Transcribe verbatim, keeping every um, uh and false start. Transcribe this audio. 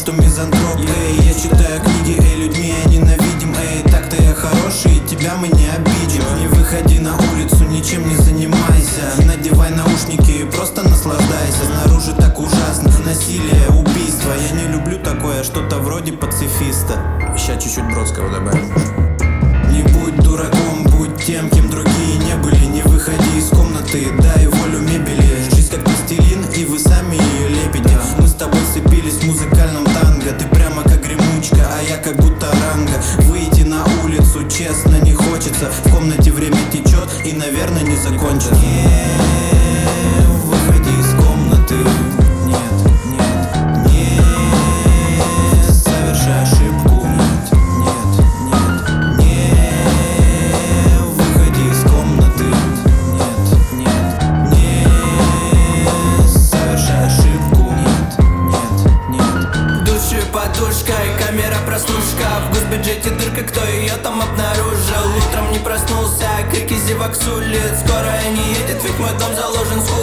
что мизантроп. Эй, я читаю книги, эй, людьми я ненавидим. Эй, так-то я хороший, и тебя мы не обидим. Не выходи на улицу, ничем не занимайся. Надевай наушники и просто наслаждайся. Снаружи так ужасно, насилие, убийство. Я не люблю такое, что-то вроде пацифиста. Сейчас чуть-чуть Бродского добавим. Не будь дураком, будь тем, кем другие не были. Не выходи из комнаты, дай волю мебели. Жизнь как пластилин, и вы сами ее лепите. Мы с тобой сцепились в музыкальном танго. Ты прямо как гремучка, а я как будто ранга. Выйти на улицу, честно, не хочется. В комнате время течет и, наверное, не закончится. Не выходи из комнаты. Нет, нет, не совершай ошибку. Нет, нет, нет, не выходи из комнаты. Нет, нет, не совершай ошибку. Нет, нет, нет. Души подушка и камера прослушка. В госбюджете дырка, кто ее там обнаружил? Утром не проснулся, крики зевак с улиц. Скорая не едет, ведь мой дом заложен.